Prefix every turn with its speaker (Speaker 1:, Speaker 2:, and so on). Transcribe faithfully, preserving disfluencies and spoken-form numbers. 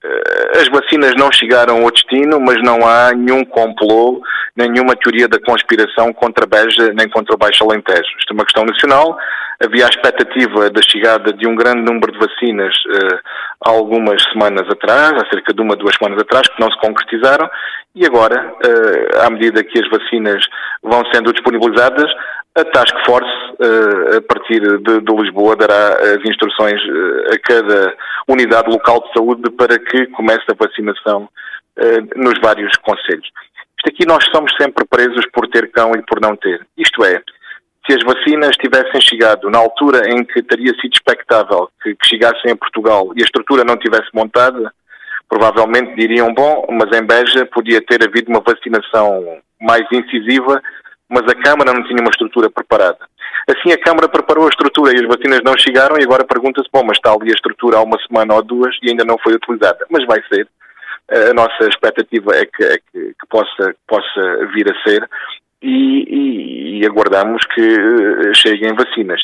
Speaker 1: as vacinas não chegaram ao destino, mas não há nenhum complô, nenhuma teoria da conspiração contra Beja nem contra o Baixo Alentejo. Isto é uma questão nacional. Havia a expectativa da chegada de um grande número de vacinas uh, há algumas semanas atrás, há cerca de uma, duas semanas atrás, que não se concretizaram, e agora, uh, à medida que as vacinas vão sendo disponibilizadas, a Task Force, uh, a partir de, de Lisboa, dará as instruções uh, a cada unidade local de saúde para que comece a vacinação uh, nos vários concelhos. Isto aqui nós somos sempre presos por ter cão e por não ter. Isto é, se as vacinas tivessem chegado na altura em que teria sido expectável que, que chegassem a Portugal e a estrutura não tivesse montada, provavelmente diriam, bom, mas em Beja podia ter havido uma vacinação mais incisiva, mas a Câmara não tinha uma estrutura preparada. Assim a Câmara preparou a estrutura e as vacinas não chegaram e agora pergunta-se, bom, mas está ali a estrutura há uma semana ou duas e ainda não foi utilizada. Mas vai ser. A nossa expectativa é que, é que, que possa, possa vir a ser e, e, e aguardamos que cheguem vacinas.